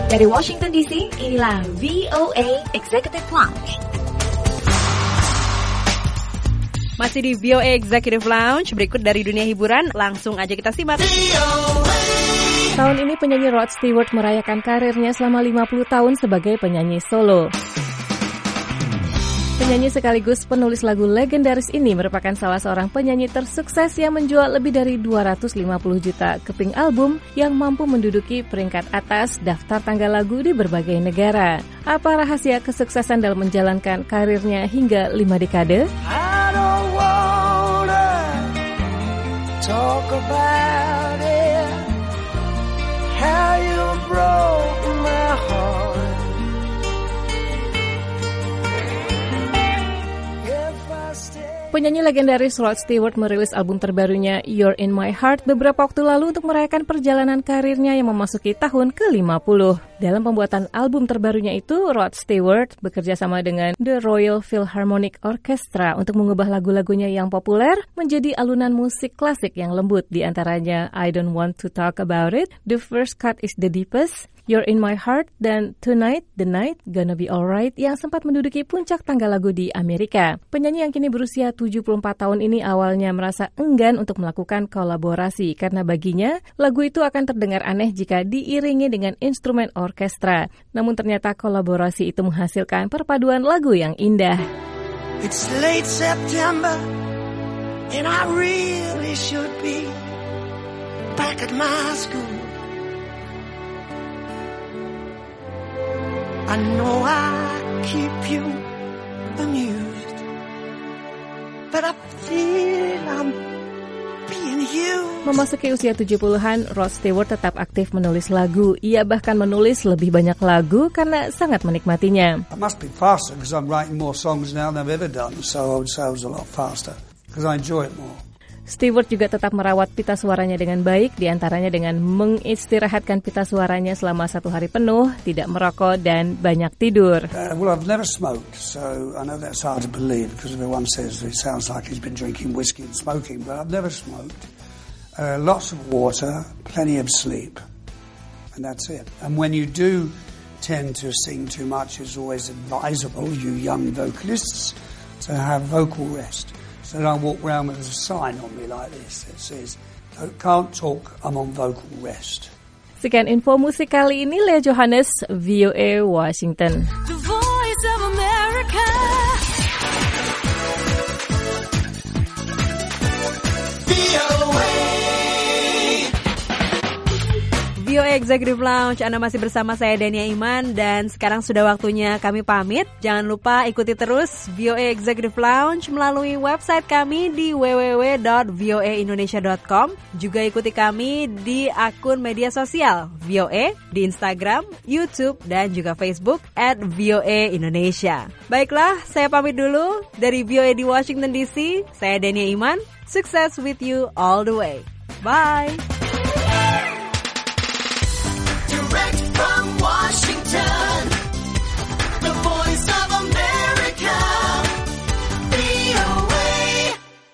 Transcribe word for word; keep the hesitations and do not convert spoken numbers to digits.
Dari Washington D C, inilah V O A Executive Lounge. Masih di V O A Executive Lounge, berikut dari dunia hiburan, langsung aja kita simak. Tahun ini penyanyi Rod Stewart merayakan karirnya selama lima puluh tahun sebagai penyanyi solo. Penyanyi sekaligus penulis lagu legendaris ini merupakan salah seorang penyanyi tersukses yang menjual lebih dari dua ratus lima puluh juta keping album yang mampu menduduki peringkat atas daftar tangga lagu di berbagai negara. Apa rahasia kesuksesan dalam menjalankan karirnya hingga lima dekade? I don't wanna talk about it, how you broke my heart. Penyanyi legendaris Rod Stewart merilis album terbarunya You're in My Heart beberapa waktu lalu untuk merayakan perjalanan karirnya yang memasuki tahun ke lima puluh. Dalam pembuatan album terbarunya itu, Rod Stewart bekerja sama dengan The Royal Philharmonic Orchestra untuk mengubah lagu-lagunya yang populer menjadi alunan musik klasik yang lembut, di antaranya I Don't Want to Talk About It, The First Cut is the Deepest, You're in My Heart, dan Tonight, The Night, Gonna Be Alright yang sempat menduduki puncak tangga lagu di Amerika. Penyanyi yang kini berusia tujuh puluh empat tahun ini awalnya merasa enggan untuk melakukan kolaborasi karena baginya lagu itu akan terdengar aneh jika diiringi dengan instrumen orkestra. Namun ternyata kolaborasi itu menghasilkan perpaduan lagu yang indah. It's late September and I really should be back at my school. I know I keep you amused, but I feel I'm being used. Memasuki usia tujuh puluhan, Rod Stewart tetap aktif menulis lagu. Ia bahkan menulis lebih banyak lagu karena sangat menikmatinya. I must be faster because I'm writing more songs now than I've ever done, so I would say I was a lot faster because I enjoy it more. Stewart juga tetap merawat pita suaranya dengan baik, diantaranya dengan mengistirahatkan pita suaranya selama satu hari penuh, tidak merokok, dan banyak tidur. Uh, well, I've never smoked, so I know that's hard to believe because everyone says it sounds like he's been drinking whiskey and smoking, but I've never smoked. Uh, lots of water, plenty of sleep, and that's it. And when you do tend to sing too much, it's always advisable, you young vocalists, to have vocal rest. So I walk around with a sign on me like this that says, can't talk, I'm on vocal rest. Sekian info musik kali ini, Lea Johannes, V O A Washington. The Voice of America. V O A. V O A Executive Lounge, Anda masih bersama saya Dania Iman, dan sekarang sudah waktunya kami pamit. Jangan lupa ikuti terus V O A Executive Lounge melalui website kami di w w w dot v o a indonesia dot com. Juga ikuti kami di akun media sosial V O A di Instagram, YouTube, dan juga Facebook at V O A Indonesia. Baiklah, saya pamit dulu dari V O A di Washington D C. Saya Dania Iman. Success with you all the way. Bye.